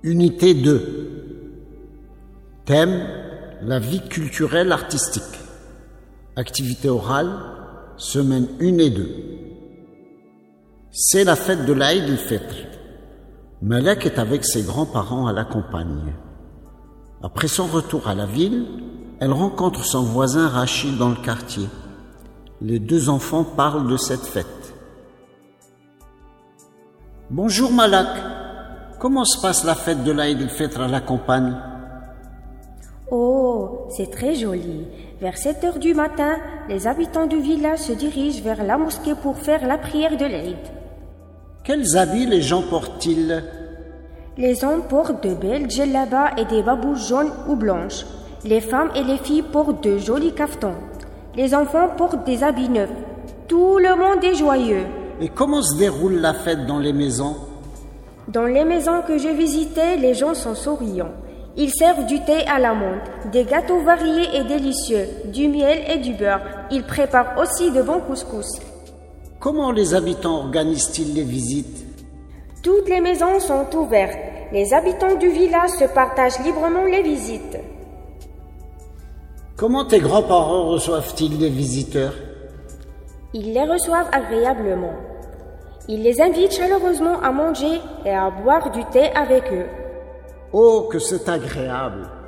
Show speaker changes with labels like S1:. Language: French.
S1: Unité 2. Thème: la vie culturelle artistique. Activité orale, semaine 1 et 2. C'est la fête de l'Aïd el-Fitr. Malek est avec ses grands-parents à la campagne. Après son retour à la ville, elle rencontre son voisin Rachid dans le quartier. Les deux enfants parlent de cette fête. Bonjour Malak, comment se passe la fête de l'Aïd el-Fitr à la campagne?
S2: Oh, c'est très joli. Vers 7 heures du matin, les habitants du village se dirigent vers la mosquée pour faire la prière de l'Aïd.
S1: Quels habits les gens portent-ils?
S2: Les hommes portent de belles djellabas et des babouches jaunes ou blanches. Les femmes et les filles portent de jolis caftans. Les enfants portent des habits neufs. Tout le monde est joyeux.
S1: Et comment se déroule la fête dans les maisons?
S2: Dans les maisons que j'ai visitées, les gens sont souriants. Ils servent du thé à la menthe, des gâteaux variés et délicieux, du miel et du beurre. Ils préparent aussi de bons couscous.
S1: Comment les habitants organisent-ils les visites?
S2: Toutes les maisons sont ouvertes. Les habitants du village se partagent librement les visites.
S1: Comment tes grands-parents reçoivent-ils les visiteurs?
S2: Ils les reçoivent agréablement. Ils les invitent chaleureusement à manger et à boire du thé avec eux.
S1: Oh, que c'est agréable!